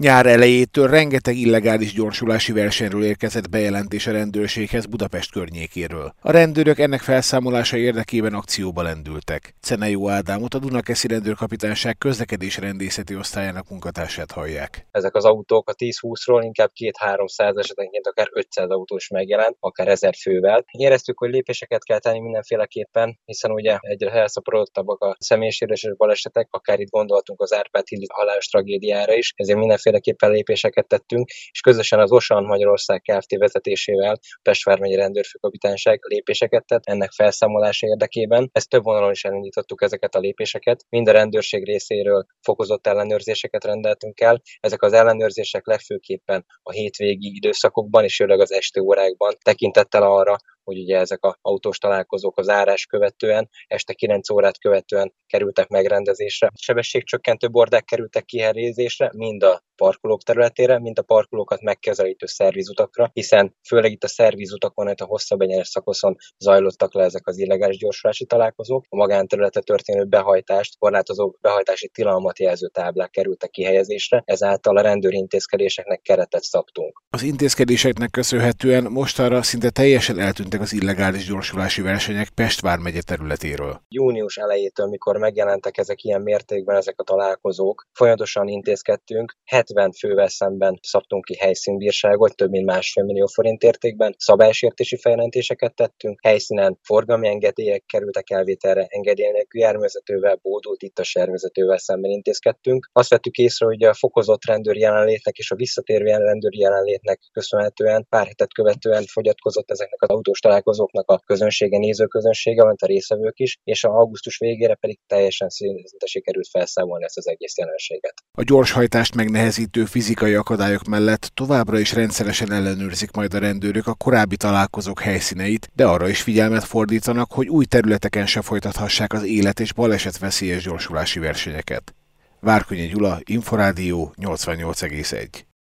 Nyár elejétől rengeteg illegális gyorsulási versenyről érkezett bejelentés a rendőrséghez Budapest környékéről. A rendőrök ennek felszámolása érdekében akcióba lendültek. Cenejó Ádámot, a Dunakeszi Rendőrkapitányság közlekedésrendészeti osztályának munkatársát hallják. Ezek az autók a 10-20-ról inkább 200-300, esetenként akár 500 autó is megjelent, akár 1000 fővel. Éreztük, hogy lépéseket kell tenni mindenféleképpen, hiszen ugye egyre elszaporodottabbak a személyisérüléses balesetek, akár itt gondoltunk az Árpád-hídi halálos tragédiára is, ezért mindenféleképpen lépéseket tettünk, és közösen az Osan Magyarország Kft. Vezetésével a Pest vármegye rendőrfőkapitányság lépéseket tett ennek felszámolása érdekében. Ezt több vonalon is elindítottuk ezeket a lépéseket. Mind a rendőrség részéről fokozott ellenőrzéseket rendeltünk el. Ezek az ellenőrzések legfőképpen a hétvégi időszakokban és főleg az esti órákban tekintettel arra, hogy ugye ezek az autós találkozók az zárás követően, este 9 órát követően kerültek megrendezésre. Sebességcsökkentő bordák kerültek kihelyezésre, mind a parkolók területére, mind a parkolókat megközelítő szervizutakra, hiszen főleg itt a szervizutakon, itt a hosszabb egyenes szakaszon zajlottak le ezek az illegális gyorsulási találkozók. A magánterületre történő behajtást, korlátozó behajtási tilalmat jelző táblák kerültek kihelyezésre, ezáltal a rendőri intézkedéseknek keretet szabtunk. Az intézkedéseknek köszönhetően mostanra szinte teljesen eltűntek az illegális gyorsulási versenyek Pest vármegye területéről. Június elejétől, mikor megjelentek ezek ilyen mértékben, ezek a találkozók, folyamatosan intézkedtünk, 70 fővel szemben szabtunk ki helyszínbírságot, több mint 1,5 millió forint értékben, szabálysértési feljelentéseket tettünk, helyszínen forgalmi engedélyek kerültek elvételre, engedély nélkül járművezetővel, bódult ittas járművezetővel szemben intézkedtünk. Azt vettük észre, hogy a fokozott rendőri jelenlétnek és a visszatérő rendőri jelenlétnek köszönhetően pár hetet követően fogyatkozott ezeknek az autós találkozóknak a közönsége, nézőközönsége, valamint a részvevők is, és augusztus végére pedig teljesen szinte sikerült felszámolni ezt az egész jelenséget. A gyorshajtást megnehezítő fizikai akadályok mellett továbbra is rendszeresen ellenőrzik majd a rendőrök a korábbi találkozók helyszíneit, de arra is figyelmet fordítanak, hogy új területeken se folytathassák az élet- és balesetveszélyes gyorsulási versenyeket. Várkonyi Gyula, Inforádió 88,1.